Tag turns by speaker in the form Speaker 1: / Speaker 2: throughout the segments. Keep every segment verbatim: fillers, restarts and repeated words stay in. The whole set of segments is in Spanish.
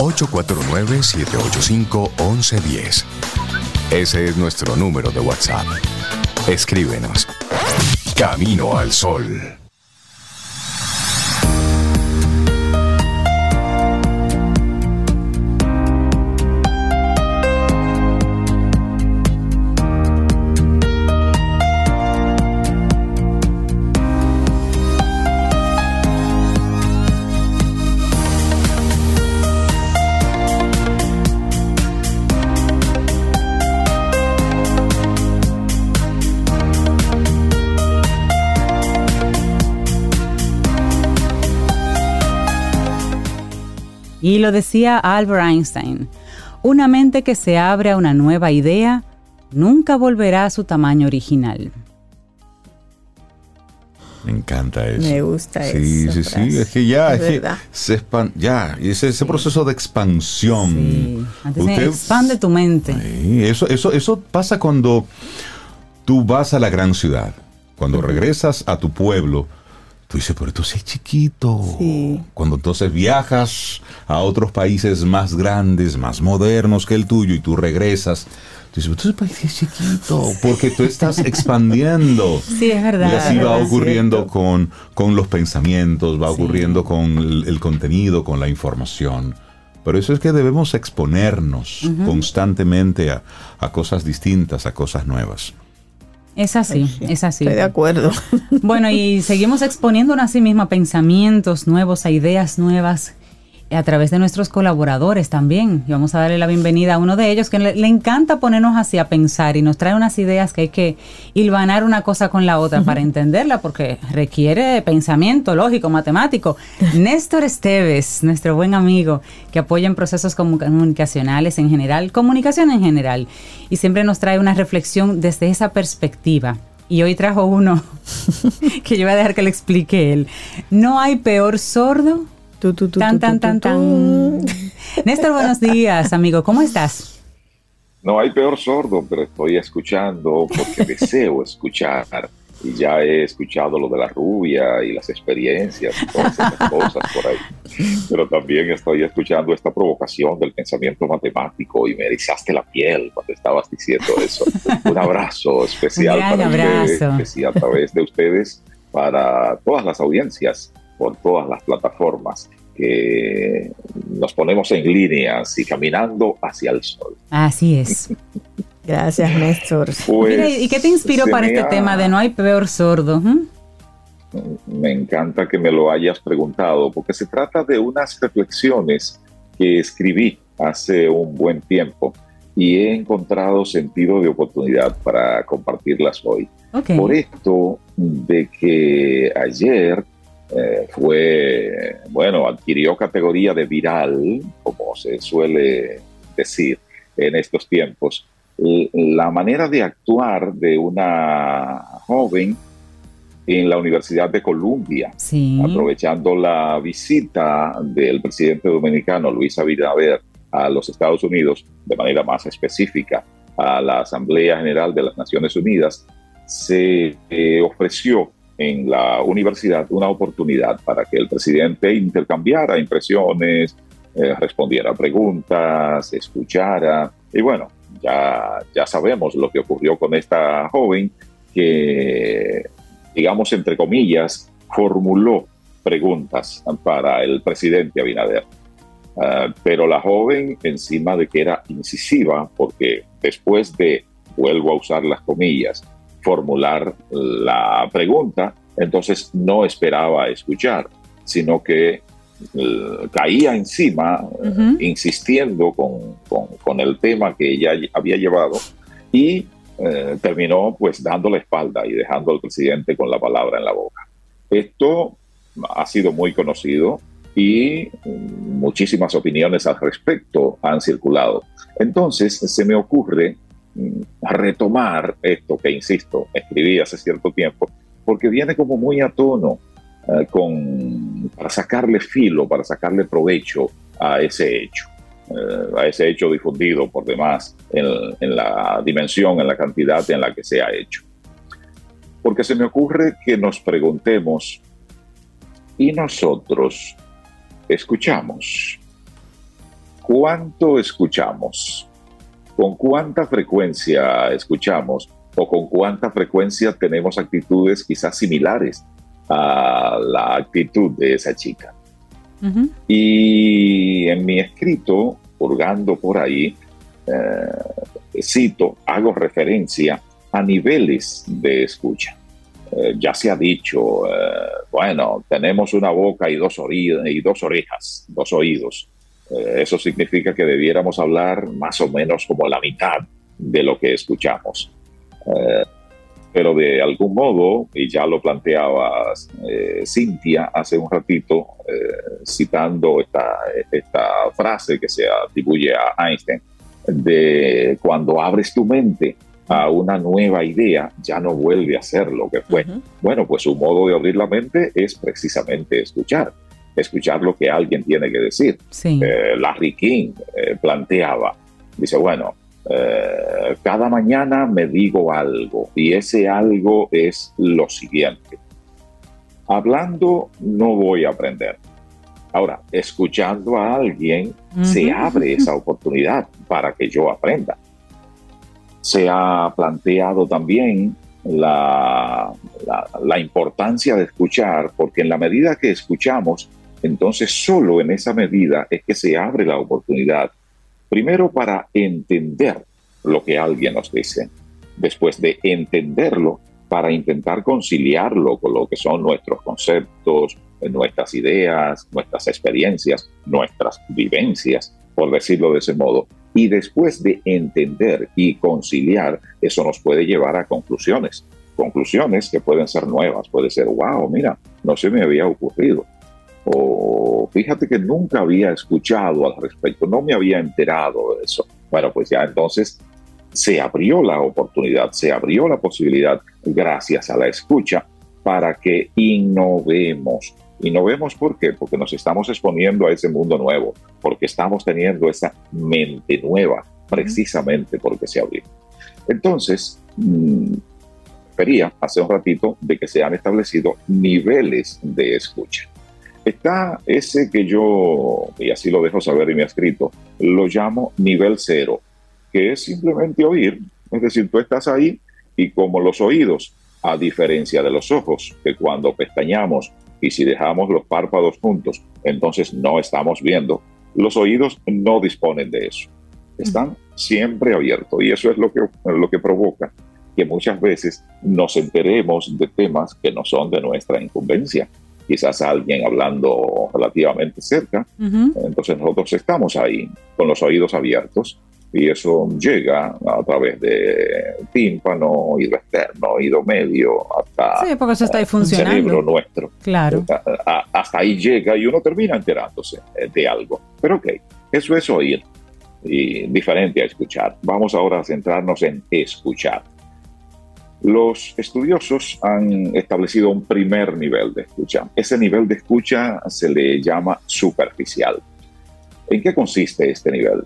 Speaker 1: ocho cuatro nueve, siete ocho cinco, uno uno uno cero. Ese es nuestro número de WhatsApp. Escríbenos. Camino al Sol.
Speaker 2: Y lo decía Albert Einstein, una mente que se abre a una nueva idea nunca volverá a su tamaño original.
Speaker 3: Me encanta eso.
Speaker 4: Me gusta
Speaker 3: sí,
Speaker 4: eso.
Speaker 3: Sí, sí, sí. Es que ya,
Speaker 4: es,
Speaker 3: es que
Speaker 4: verdad.
Speaker 3: se expande, ya, ese, ese sí. proceso de expansión.
Speaker 2: Sí. Antes
Speaker 3: Usted,
Speaker 2: expande tu mente.
Speaker 3: Sí, eso, eso, eso pasa cuando tú vas a la gran ciudad. Cuando uh-huh. regresas a tu pueblo, tú dices, pero esto sí es chiquito.
Speaker 4: Sí.
Speaker 3: Cuando entonces viajas a otros países más grandes, más modernos que el tuyo, y tú regresas, tú dices, pero este país es chiquito, porque tú estás expandiendo.
Speaker 2: Sí, es verdad.
Speaker 3: Y así
Speaker 2: va
Speaker 3: ocurriendo con, con los pensamientos, va ocurriendo sí. con el, el contenido, con la información. Pero eso es que debemos exponernos uh-huh. constantemente a, a cosas distintas, a cosas nuevas.
Speaker 2: Es así, sí, es así.
Speaker 4: Estoy de acuerdo.
Speaker 2: Bueno, y seguimos exponiéndonos a sí misma pensamientos nuevos, a ideas nuevas a través de nuestros colaboradores también. Y vamos a darle la bienvenida a uno de ellos que le, le encanta ponernos así a pensar y nos trae unas ideas que hay que hilvanar una cosa con la otra uh-huh. para entenderla, porque requiere pensamiento lógico, matemático. Néstor Esteves, nuestro buen amigo, que apoya en procesos comunicacionales en general, comunicación en general, y siempre nos trae una reflexión desde esa perspectiva. Y hoy trajo uno que yo voy a dejar que le explique él. No hay peor sordo.
Speaker 4: Tu, tu, tu,
Speaker 2: tan,
Speaker 4: tu,
Speaker 2: tan,
Speaker 4: tu,
Speaker 2: tan,
Speaker 4: tu,
Speaker 2: tan. Néstor, buenos días, amigo. ¿Cómo estás?
Speaker 5: No hay peor sordo, pero estoy escuchando porque deseo escuchar. Y ya he escuchado lo de la rubia y las experiencias y todas esas cosas por ahí. Pero también estoy escuchando esta provocación del pensamiento matemático y me erizaste la piel cuando estabas diciendo eso. Un abrazo especial
Speaker 2: Un
Speaker 5: para
Speaker 2: abrazo.
Speaker 5: ustedes, que sí, a través de ustedes, para todas las audiencias, por todas las plataformas que nos ponemos en línea y caminando hacia el sol.
Speaker 2: Así es.
Speaker 4: Gracias, Néstor.
Speaker 5: Pues,
Speaker 2: Mira, ¿y qué te inspiró para este ha... tema de no hay peor sordo? ¿Mm?
Speaker 5: Me encanta que me lo hayas preguntado, porque se trata de unas reflexiones que escribí hace un buen tiempo y he encontrado sentido de oportunidad para compartirlas hoy.
Speaker 2: Okay.
Speaker 5: Por esto de que ayer Eh, fue, bueno, adquirió categoría de viral, como se suele decir en estos tiempos, la manera de actuar de una joven en la Universidad de Columbia,
Speaker 2: sí.
Speaker 5: aprovechando la visita del presidente dominicano Luis Abinader a los Estados Unidos, de manera más específica a la Asamblea General de las Naciones Unidas, se eh, ofreció en la universidad una oportunidad para que el presidente intercambiara impresiones, eh, respondiera a preguntas, escuchara. Y bueno, ya, ya sabemos lo que ocurrió con esta joven que, digamos, entre comillas, formuló preguntas para el presidente Abinader. Uh, pero la joven, encima de que era incisiva, porque después de, vuelvo a usar las comillas, formular la pregunta, entonces no esperaba escuchar, sino que uh, caía encima, uh-huh. uh, insistiendo con, con, con el tema que ella había llevado y uh, terminó pues dando la espalda y dejando al presidente con la palabra en la boca. Esto ha sido muy conocido y muchísimas opiniones al respecto han circulado. Entonces se me ocurre retomar esto que, insisto, escribí hace cierto tiempo, porque viene como muy a tono eh, con, para sacarle filo, para sacarle provecho a ese hecho, eh, a ese hecho difundido por demás en, en la dimensión, en la cantidad en la que se ha hecho. Porque se me ocurre que nos preguntemos, ¿y nosotros escuchamos? ¿Cuánto escuchamos? ¿Con cuánta frecuencia escuchamos? ¿O con cuánta frecuencia tenemos actitudes quizás similares a la actitud de esa chica? Uh-huh. Y en mi escrito, hurgando por ahí, eh, cito, hago referencia a niveles de escucha. Eh, ya se ha dicho, eh, bueno, tenemos una boca y dos, ori- y dos orejas, dos oídos. Eh, eso significa que debiéramos hablar más o menos como la mitad de lo que escuchamos. Eh, pero de algún modo, y ya lo planteaba eh, Cintia hace un ratito, eh, citando esta, esta frase que se atribuye a Einstein, de cuando abres tu mente a una nueva idea, ya no vuelve a ser lo que fue. Uh-huh. Bueno, pues un modo de abrir la mente es precisamente escuchar, escuchar lo que alguien tiene que decir. Sí. Eh, Larry King eh, planteaba, dice, bueno, eh, cada mañana me digo algo, y ese algo es lo siguiente: hablando no voy a aprender. Ahora, escuchando a alguien, uh-huh. se abre esa oportunidad para que yo aprenda. Se ha planteado también la, la, la importancia de escuchar, porque en la medida que escuchamos, entonces solo en esa medida es que se abre la oportunidad, primero para entender lo que alguien nos dice, después de entenderlo, para intentar conciliarlo con lo que son nuestros conceptos, nuestras ideas, nuestras experiencias, nuestras vivencias, por decirlo de ese modo. Y después de entender y conciliar, eso nos puede llevar a conclusiones. Conclusiones que pueden ser nuevas. Puede ser, wow, mira, no se me había ocurrido. O fíjate que nunca había escuchado al respecto, no me había enterado de eso. Bueno, pues ya entonces se abrió la oportunidad, se abrió la posibilidad, gracias a la escucha, para que innovemos. Innovemos, ¿por qué? Porque nos estamos exponiendo a ese mundo nuevo, porque estamos teniendo esa mente nueva, precisamente porque se abrió. Entonces, mmm, refería hace un ratito de que se han establecido niveles de escucha. Está ese que yo, y así lo dejo saber y me ha escrito, lo llamo nivel cero, que es simplemente oír. Es decir, tú estás ahí y como los oídos, a diferencia de los ojos, que cuando pestañamos y si dejamos los párpados juntos, entonces no estamos viendo, los oídos no disponen de eso. Están siempre abiertos y eso es lo que, lo que provoca que muchas veces nos enteremos de temas que no son de nuestra incumbencia. Quizás alguien hablando relativamente cerca, uh-huh. entonces nosotros estamos ahí con los oídos abiertos y eso llega a través de tímpano, oído externo, oído medio, hasta
Speaker 2: sí, porque eso está ahí funcionando.
Speaker 5: El cerebro nuestro.
Speaker 2: Claro.
Speaker 5: Hasta ahí llega y uno termina enterándose de algo. Pero ok, eso es oír, y diferente a escuchar. Vamos ahora a centrarnos en escuchar. Los estudiosos han establecido un primer nivel de escucha. Ese nivel de escucha se le llama superficial. ¿En qué consiste este nivel?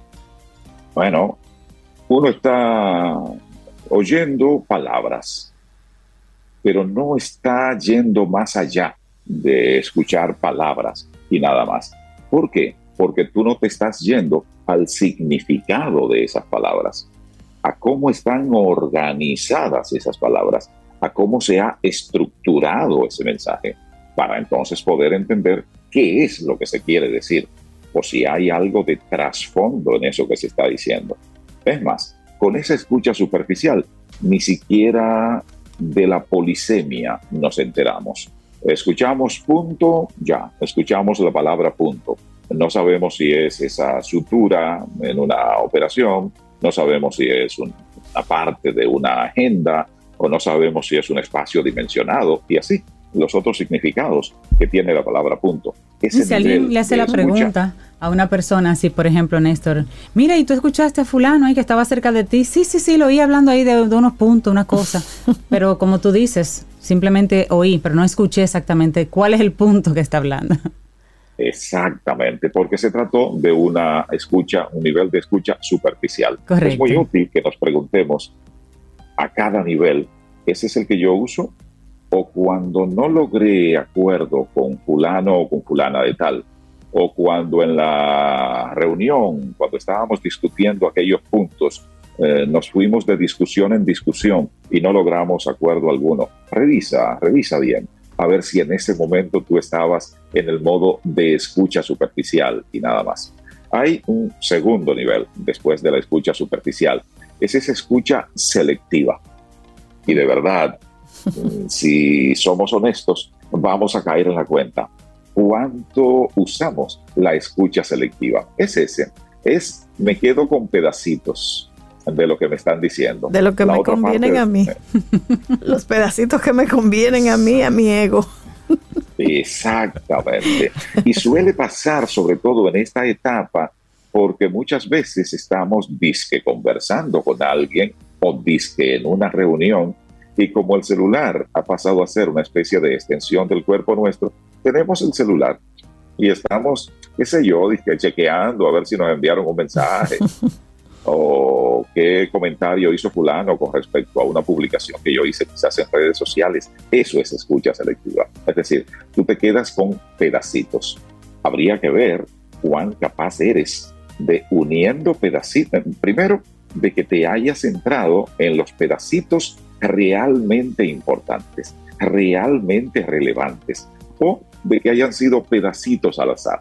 Speaker 5: Bueno, uno está oyendo palabras, pero no está yendo más allá de escuchar palabras y nada más. ¿Por qué? Porque tú no te estás yendo al significado de esas palabras, a cómo están organizadas esas palabras, a cómo se ha estructurado ese mensaje, para entonces poder entender qué es lo que se quiere decir, o si hay algo de trasfondo en eso que se está diciendo. Es más, con esa escucha superficial, ni siquiera de la polisemia nos enteramos. Escuchamos punto, ya, escuchamos la palabra punto. No sabemos si es esa sutura en una operación, no sabemos si es una parte de una agenda o no sabemos si es un espacio dimensionado y así los otros significados que tiene la palabra punto. Ese
Speaker 2: si alguien le hace la
Speaker 5: escucha,
Speaker 2: pregunta a una persona así, por ejemplo, Néstor, mira, ¿y tú escuchaste a fulano ahí que estaba cerca de ti? Sí, sí, sí, lo oí hablando ahí de, de unos puntos, una cosa, pero como tú dices, simplemente oí, pero no escuché exactamente cuál es el punto que está hablando.
Speaker 5: Exactamente, porque se trató de una escucha, un nivel de escucha superficial.
Speaker 2: Correcto.
Speaker 5: Es muy útil que nos preguntemos a cada nivel, ¿ese es el que yo uso? O cuando no logré acuerdo con fulano o con fulana de tal, o cuando en la reunión, cuando estábamos discutiendo aquellos puntos, eh, nos fuimos de discusión en discusión y no logramos acuerdo alguno. Revisa, revisa bien, a ver si en ese momento tú estabas en el modo de escucha superficial y nada más. Hay un segundo nivel después de la escucha superficial, es esa escucha selectiva. Y de verdad, si somos honestos, vamos a caer en la cuenta. ¿Cuánto usamos la escucha selectiva? Es ese, es me quedo con pedacitos de lo que me están diciendo.
Speaker 4: De lo que
Speaker 5: la
Speaker 4: me convienen
Speaker 5: parte,
Speaker 4: a mí. Los pedacitos que me convienen a mí, a mi ego.
Speaker 5: Exactamente. Y suele pasar, sobre todo en esta etapa, porque muchas veces estamos disque conversando con alguien o disque en una reunión, y como el celular ha pasado a ser una especie de extensión del cuerpo nuestro, tenemos el celular y estamos, qué sé yo, disque chequeando a ver si nos enviaron un mensaje o qué comentario hizo fulano con respecto a una publicación que yo hice quizás en redes sociales. Eso es escucha selectiva. Es decir, tú te quedas con pedacitos. Habría que ver cuán capaz eres de uniendo pedacitos. Primero, de que te hayas centrado en los pedacitos realmente importantes, realmente relevantes, o de que hayan sido pedacitos al azar.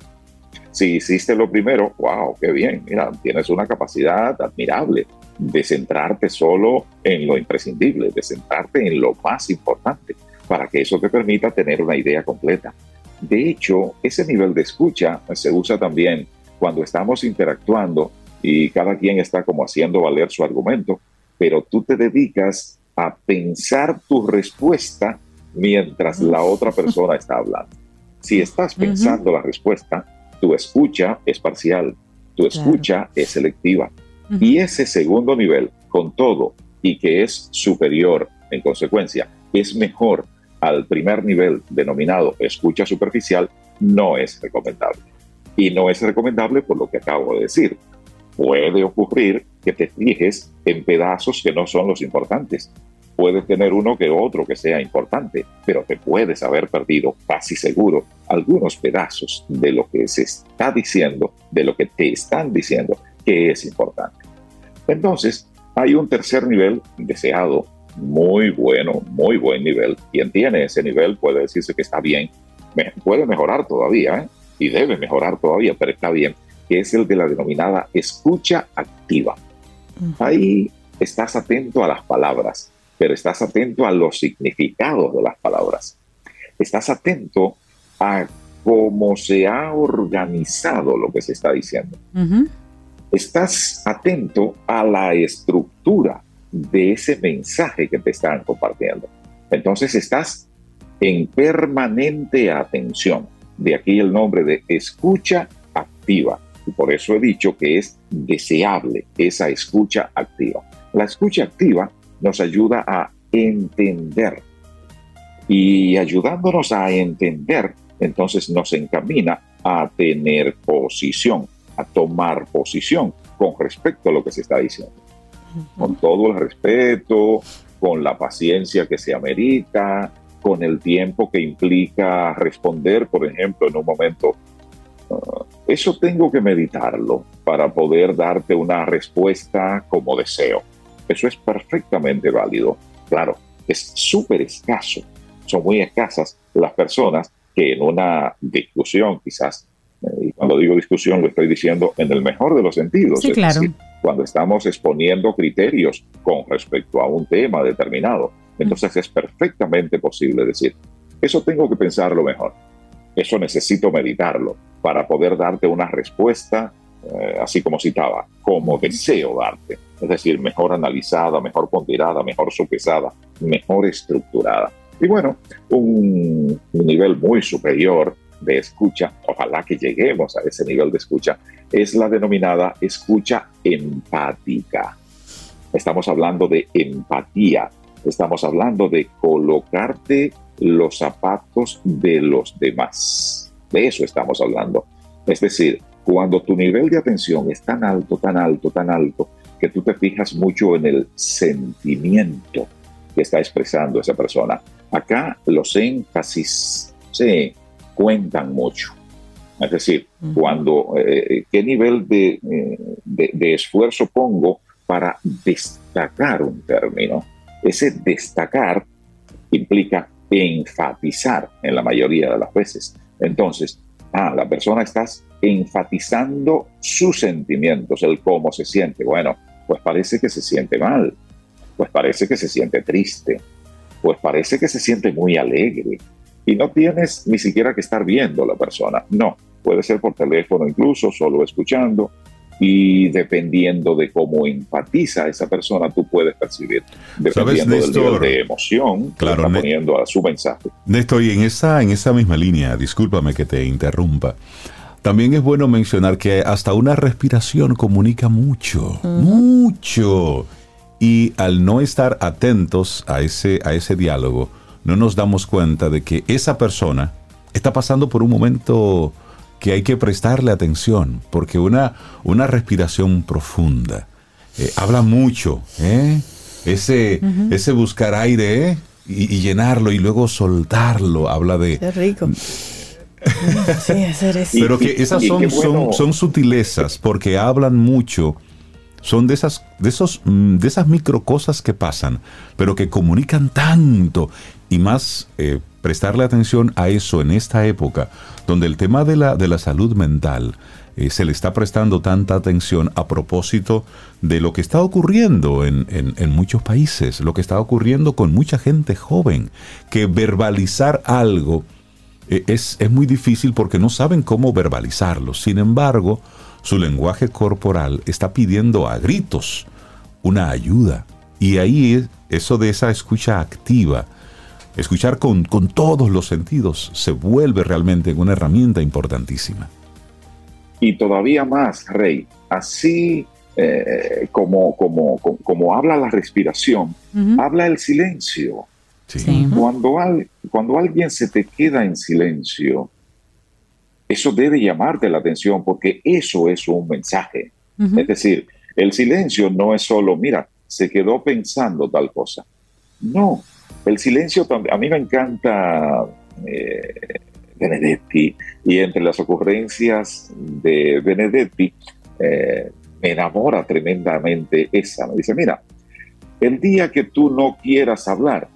Speaker 5: Si hiciste lo primero, wow, qué bien, mira, tienes una capacidad admirable de centrarte solo en lo imprescindible, de centrarte en lo más importante, para que eso te permita tener una idea completa. De hecho, ese nivel de escucha se usa también cuando estamos interactuando y cada quien está como haciendo valer su argumento, pero tú te dedicas a pensar tu respuesta mientras la otra persona está hablando. Si estás pensando uh-huh. la respuesta, tu escucha es parcial, tu escucha claro. es selectiva. Uh-huh. Y ese segundo nivel, con todo, y que es superior, en consecuencia, es mejor al primer nivel denominado escucha superficial, no es recomendable. Y no es recomendable por lo que acabo de decir. Puede ocurrir que te fijes en pedazos que no son los importantes. Puedes tener uno que otro que sea importante, pero te puedes haber perdido, casi seguro, algunos pedazos de lo que se está diciendo, de lo que te están diciendo que es importante. Entonces, hay un tercer nivel deseado, muy bueno, muy buen nivel. Quien tiene ese nivel puede decirse que está bien, puede mejorar todavía, ¿eh? Y debe mejorar todavía, pero está bien, que es el de la denominada escucha activa. Uh-huh. Ahí estás atento a las palabras, pero estás atento a los significados de las palabras. Estás atento a cómo se ha organizado lo que se está diciendo. Uh-huh. Estás atento a la estructura de ese mensaje que te están compartiendo. Entonces estás en permanente atención. De aquí el nombre de escucha activa. Y por eso he dicho que es deseable esa escucha activa. La escucha activa nos ayuda a entender. Y ayudándonos a entender, entonces nos encamina a tener posición, a tomar posición con respecto a lo que se está diciendo. Uh-huh. Con todo el respeto, con la paciencia que se amerita, con el tiempo que implica responder, por ejemplo, en un momento. Uh, eso tengo que meditarlo para poder darte una respuesta como deseo. Eso es perfectamente válido. Claro, es súper escaso. Son muy escasas las personas que en una discusión, quizás, eh, y cuando digo discusión lo estoy diciendo en el mejor de los sentidos.
Speaker 2: Sí,
Speaker 5: es
Speaker 2: claro.
Speaker 5: decir, cuando estamos exponiendo criterios con respecto a un tema determinado, entonces mm. es perfectamente posible decir, eso tengo que pensarlo mejor. Eso necesito meditarlo para poder darte una respuesta, eh, así como citaba, como deseo darte. Es decir, mejor analizada, mejor ponderada, mejor sopesada, mejor estructurada. Y bueno, un, un nivel muy superior de escucha, ojalá que lleguemos a ese nivel de escucha, es la denominada escucha empática. Estamos hablando de empatía, estamos hablando de colocarte los zapatos de los demás. De eso estamos hablando. Es decir, cuando tu nivel de atención es tan alto, tan alto, tan alto, que tú te fijas mucho en el sentimiento que está expresando esa persona. Acá los énfasis se cuentan mucho. Es decir, uh-huh. cuando, eh, qué nivel de, eh, de, de esfuerzo pongo para destacar un término. Ese destacar implica enfatizar en la mayoría de las veces. Entonces, ah, la persona está enfatizando sus sentimientos, el cómo se siente. Bueno, pues parece que se siente mal, pues parece que se siente triste, pues parece que se siente muy alegre. Y no tienes ni siquiera que estar viendo a la persona. No, puede ser por teléfono incluso, solo escuchando. Y dependiendo de cómo enfatiza esa persona, tú puedes percibir, dependiendo del nivel de emoción que
Speaker 3: claro,
Speaker 5: está
Speaker 3: ne-
Speaker 5: poniendo a su mensaje.
Speaker 3: Néstor, y en esa, en esa misma línea, discúlpame que te interrumpa, también es bueno mencionar que hasta una respiración comunica mucho, uh-huh. mucho. Y al no estar atentos a ese, a ese diálogo, no nos damos cuenta de que esa persona está pasando por un momento que hay que prestarle atención, porque una, una respiración profunda eh, habla mucho, ¿eh? Ese, uh-huh. ese buscar aire ¿eh? y, y llenarlo y luego soltarlo, habla de...
Speaker 4: Qué rico. Sí, hacer eso.
Speaker 3: Pero que esas son,
Speaker 5: y, y bueno.
Speaker 3: son, son sutilezas, porque hablan mucho, son de esas, de esos, de esas micro cosas que pasan, pero que comunican tanto, y más eh, prestarle atención a eso en esta época, donde el tema de la, de la salud mental eh, se le está prestando tanta atención a propósito de lo que está ocurriendo en, en, en muchos países, lo que está ocurriendo con mucha gente joven, que verbalizar algo eh, es, es muy difícil porque no saben cómo verbalizarlo. Sin embargo, su lenguaje corporal está pidiendo a gritos una ayuda. Y ahí es eso de esa escucha activa, escuchar con, con todos los sentidos, se vuelve realmente una herramienta importantísima.
Speaker 5: Y todavía más, Rey, así eh, como, como, como, como habla la respiración, uh-huh. habla el silencio.
Speaker 3: Sí.
Speaker 2: Sí.
Speaker 5: Cuando, al, cuando alguien se te queda en silencio, eso debe llamarte la atención porque eso es un mensaje. Uh-huh. Es decir, el silencio no es solo, mira, se quedó pensando tal cosa. No, el silencio, a mí me encanta eh, Benedetti, y entre las ocurrencias de Benedetti eh, me enamora tremendamente esa. Me dice, mira, el día que tú no quieras hablar,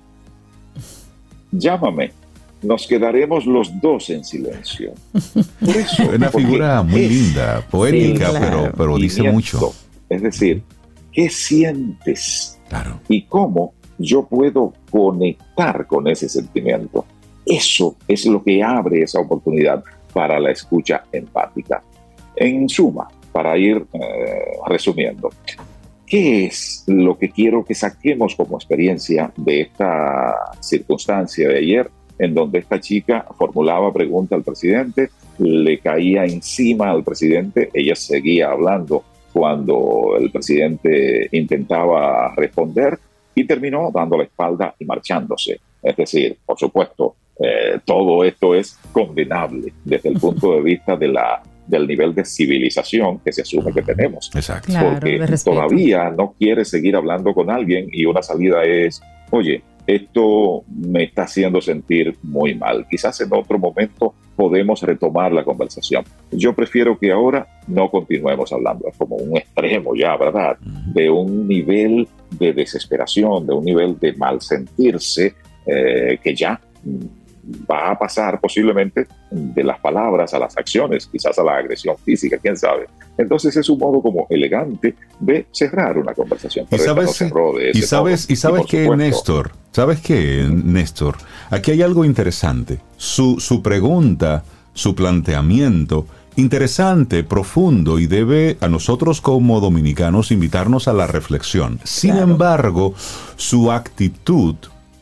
Speaker 5: llámame. Nos quedaremos los dos en silencio. Por eso,
Speaker 3: una figura muy linda, poética,
Speaker 4: sí, claro.
Speaker 3: pero, pero dice mucho.
Speaker 5: Es decir, ¿qué sientes?
Speaker 3: Claro.
Speaker 5: Y cómo yo puedo conectar con ese sentimiento. Eso es lo que abre esa oportunidad para la escucha empática. En suma, para ir eh, resumiendo, ¿qué es lo que quiero que saquemos como experiencia de esta circunstancia de ayer, en donde esta chica formulaba pregunta al presidente, le caía encima al presidente, ella seguía hablando cuando el presidente intentaba responder y terminó dando la espalda y marchándose? Es decir, por supuesto, eh, todo esto es condenable desde el punto de vista de la, del nivel de civilización que se asume que tenemos.
Speaker 3: Exacto.
Speaker 2: Claro,
Speaker 5: porque
Speaker 2: de respeto.
Speaker 5: Todavía no quiere seguir hablando con alguien y una salida es, oye, esto me está haciendo sentir muy mal. Quizás en otro momento podemos retomar la conversación. Yo prefiero que ahora no continuemos hablando. Es como un extremo ya, ¿verdad? De un nivel de desesperación, de un nivel de mal sentirse eh, que ya va a pasar posiblemente de las palabras a las acciones, quizás a la agresión física, quién sabe. Entonces es un modo como elegante de cerrar una conversación.
Speaker 3: Y sabes, no y sabes, y sabes que Néstor, ¿sabes qué, Néstor? Aquí hay algo interesante. Su, su pregunta, su planteamiento, interesante, profundo, y debe a nosotros como dominicanos invitarnos a la reflexión. Sin claro. embargo, su actitud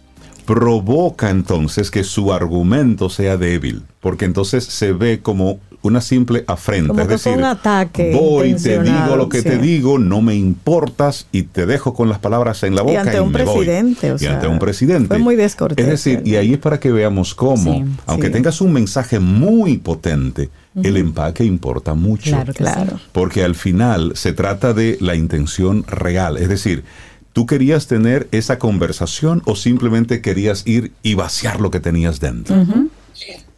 Speaker 3: provoca entonces que su argumento sea débil, porque entonces se ve como una simple afrenta,
Speaker 4: como
Speaker 3: es
Speaker 4: que
Speaker 3: decir,
Speaker 4: fue un ataque
Speaker 3: voy, te digo lo que
Speaker 4: sí.
Speaker 3: te digo, no me importas y te dejo con las palabras en la boca y,
Speaker 4: ante
Speaker 3: y
Speaker 4: un
Speaker 3: me
Speaker 4: presidente,
Speaker 3: voy.
Speaker 4: O
Speaker 3: y
Speaker 4: sea,
Speaker 3: ante un presidente.
Speaker 4: Fue muy descortés.
Speaker 3: Es decir, y ahí es para que veamos cómo,
Speaker 2: sí,
Speaker 3: aunque
Speaker 4: sí.
Speaker 3: tengas un mensaje muy potente, uh-huh. el empaque importa mucho.
Speaker 2: Claro, claro.
Speaker 4: Sí.
Speaker 3: Porque al final se trata de la intención real, es decir, ¿tú querías tener esa conversación o simplemente querías ir y vaciar lo que tenías dentro?
Speaker 2: Uh-huh.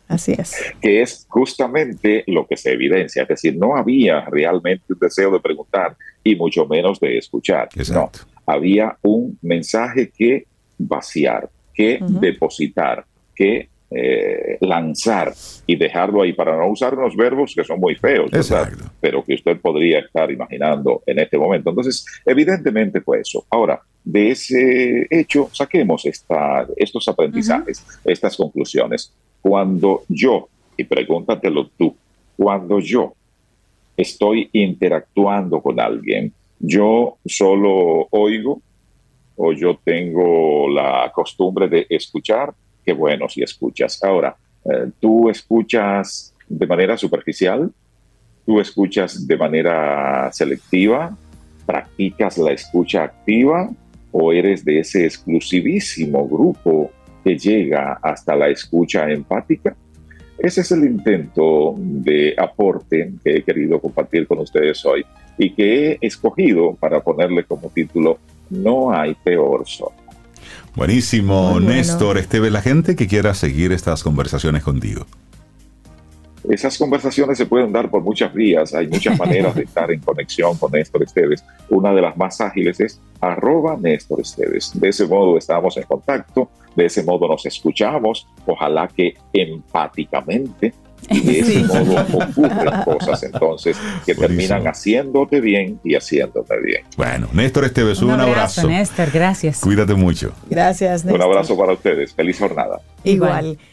Speaker 4: Así es.
Speaker 5: Que es justamente lo que se evidencia. Es decir, no había realmente un deseo de preguntar y mucho menos de escuchar.
Speaker 3: Exacto.
Speaker 5: No, había un mensaje que vaciar, que uh-huh. depositar, que eh, lanzar y dejarlo ahí, para no usar unos verbos que son muy feos,
Speaker 3: Exacto.
Speaker 5: pero que usted podría estar imaginando en este momento. Entonces, evidentemente fue eso. Ahora, de ese hecho, saquemos esta, estos aprendizajes, uh-huh. estas conclusiones. Cuando yo, y pregúntatelo tú, cuando yo estoy interactuando con alguien, yo solo oigo o yo tengo la costumbre de escuchar. Qué bueno si escuchas. Ahora, eh, ¿tú escuchas de manera superficial? ¿Tú escuchas de manera selectiva? ¿Practicas la escucha activa? ¿O eres de ese exclusivísimo grupo que llega hasta la escucha empática? Ese es el intento de aporte que he querido compartir con ustedes hoy y que he escogido para ponerle como título No hay peor sordo.
Speaker 3: Buenísimo,
Speaker 4: Muy bueno.
Speaker 3: Néstor Esteves, la gente que quiera seguir estas conversaciones contigo.
Speaker 5: Esas conversaciones se pueden dar por muchas vías, hay muchas maneras de estar en conexión con Néstor Esteves. Una de las más ágiles es arroba Néstor Esteves. De ese modo estamos en contacto, de ese modo nos escuchamos, ojalá que empáticamente, y de ese
Speaker 2: Sí.
Speaker 5: modo ocurren cosas entonces que
Speaker 3: Buenísimo.
Speaker 5: terminan haciéndote bien y haciéndote bien.
Speaker 3: Bueno, Néstor Esteves, un,
Speaker 2: Un abrazo,
Speaker 3: abrazo.
Speaker 2: Néstor, gracias.
Speaker 3: Cuídate mucho.
Speaker 4: Gracias,
Speaker 5: Un
Speaker 4: Néstor.
Speaker 5: abrazo para ustedes, feliz jornada.
Speaker 4: Igual.